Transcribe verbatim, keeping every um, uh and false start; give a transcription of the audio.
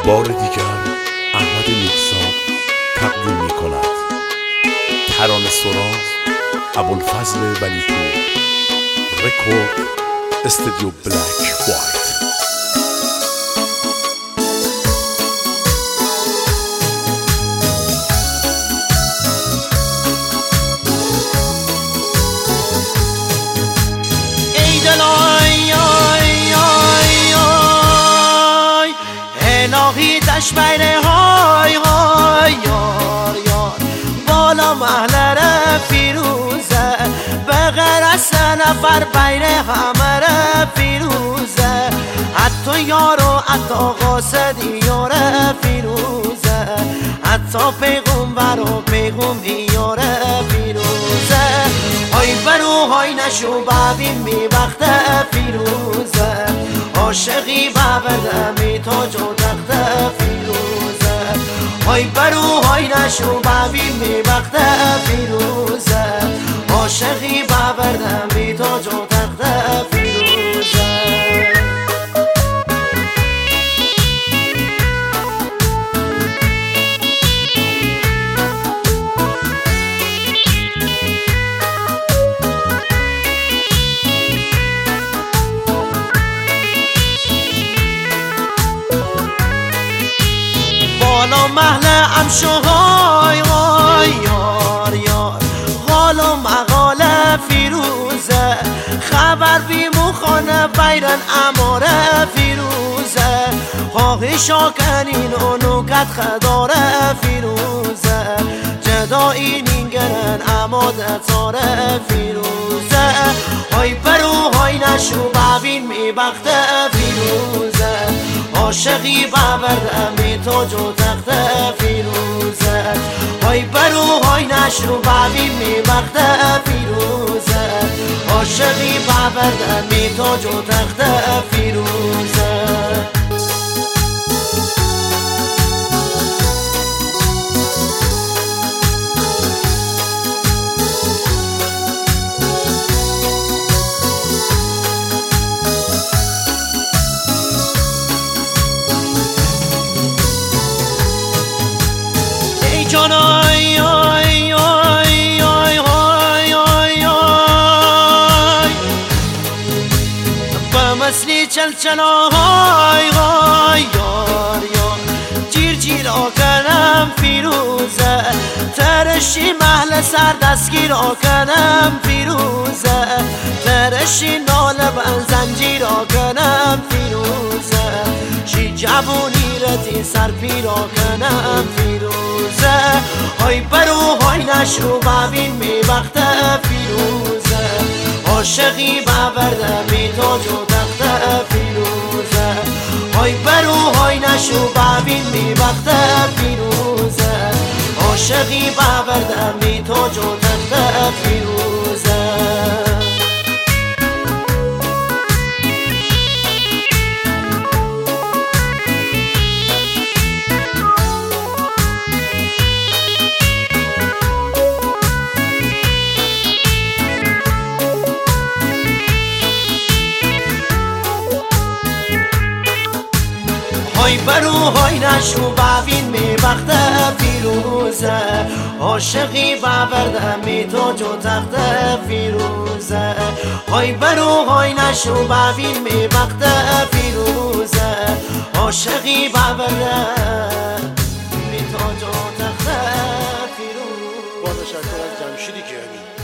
بار دیگر احمد نیکزاد تقدیم می کند ترانه سراز ابوالفضل ولیپور، رکورد استودیو بلک وایت. ای دل آی آی آی آی الهی دشت بیره های های یار یار بالا محلر فیروزه بغیر از سه نفر بیره همه فیروزه حتی یار و حتی قاصدی یار فیروزه حتی پیغمبر و پیغمبی یار فیروزه های برو های نشو ببین می وقت فیروزه عاشقی ببرده می تاج و تخت فیروزه های برو های نشو ببین می وقت فیروزه عاشقی ببرده می تاج و تخت فیروزه. بالا محل امشوهای های یار یار غال و مقال فیروزه خبر بی مخانه بیرن اماره فیروزه خواهی شاکنین و نوکت خداره فیروزه جدایی نینگرن اماده تاره فیروزه های برو های نشو ببین می بخت فیروزه عاشقی ببرده می تاج و تخت فیروزه های برو های نشو ببین می بخت فیروزه عاشقی ببرده می تاج و تخت فیروزه. جان آی آی آی آی آی آی آی به مثلی چل چلا های های یار یار جیر جیر آکنم فیروزه ترشی محل سر دستگیر آکنم فیروزه ترشی ناله بن زنجیر آکنم فیروزه شی جوونی رتی سر پیر آکنم فیروزه های برو های نشو ببین می وقت فیروزه عاشقی ببرده می تاج و تخت فیروزه های برو های نشو ببین می وقت فیروزه عاشقی ببرده می تاج و تخت فیروزه. های برو های نشو ببین می وقت فیروزه عاشقی ببرده می تاج و تخت فیروزه های برو های نشو ببین می وقت فیروزه عاشقی ببرده می تاج و تخت فیروزه. با تشکر از جمشیدی کیانی.